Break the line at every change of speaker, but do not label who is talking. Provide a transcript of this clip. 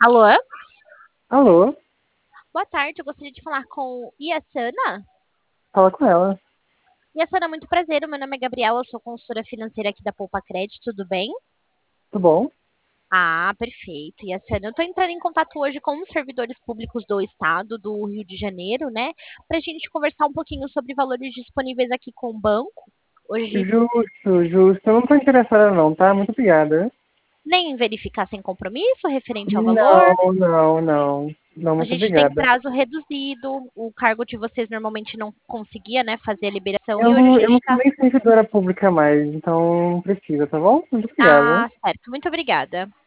Alô?
Alô,
Boa tarde, eu gostaria de falar com Iasana.
fala com ela.
Iasana, muito prazer, o meu nome é Gabriela, eu sou consultora financeira aqui da Poupa Crédito, tudo bem?
Tudo bom?
Ah, perfeito. Iasana, eu estou entrando em contato hoje com os servidores públicos do estado do Rio de Janeiro, né? Para a gente conversar um pouquinho sobre valores disponíveis aqui com o banco. Hoje,
Justo, justo. Eu não tô interessada não, tá? Muito obrigada.
nem verificar sem compromisso referente ao valor.
Não, não, não. Não,
A
muito
gente tem
obrigada.
prazo reduzido, o cargo de vocês normalmente não conseguia, né, fazer a liberação,
Eu
e hoje a
não, eu
gente
não sou
está.
nem servidora pública mais, então não precisa, tá bom? Muito obrigada.
Ah, certo. Muito obrigada.